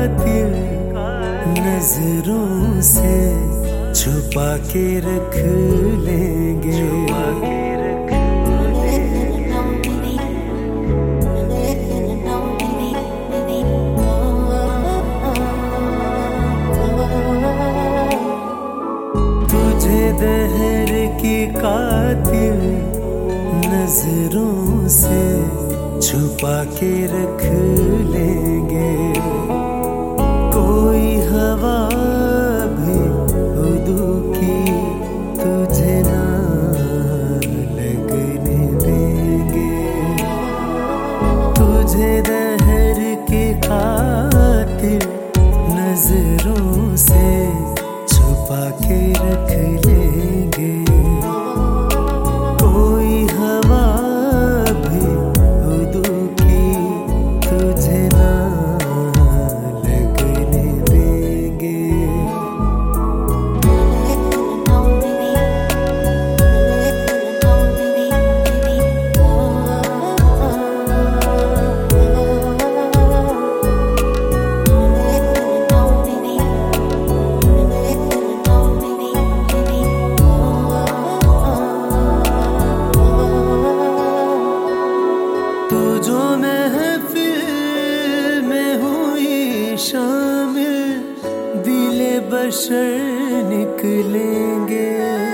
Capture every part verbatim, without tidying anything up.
कातिल नजरों से छुपा के रख लेंगे। तुझे दहर की कातिल नजरों से छुपा के रख लेंगे। कोई हवा भी उदू की तुझे ना लगने देंगे। तुझे दहर के कातिल नजरों से छुपा के रख लेंगे। कोई हवा भी उदू की तुझे ना लगने देंगे। तू जो महफिल में हुई शामिल दिले बशर निकलेंगे।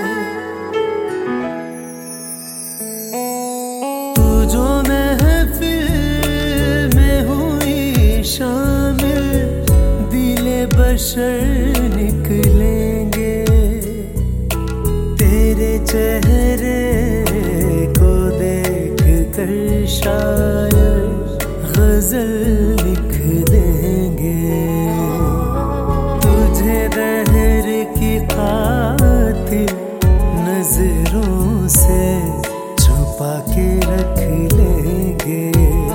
तू जो महफिल में हुई शामिल दिले बशर निकलेंगे। तेरे चेहरे को देख कर शायर गजल लिख देंगे। तुझे दहर की कातिल नजरों से छुपा के रख लेंगे।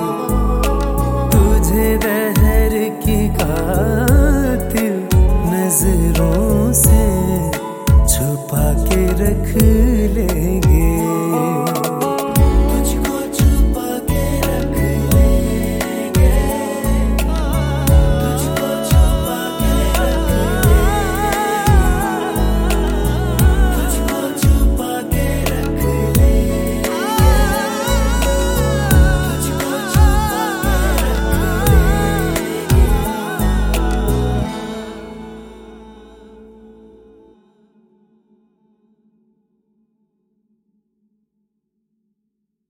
तुझे दहर की कातिल नजरों से छुपा के रख लेंगे।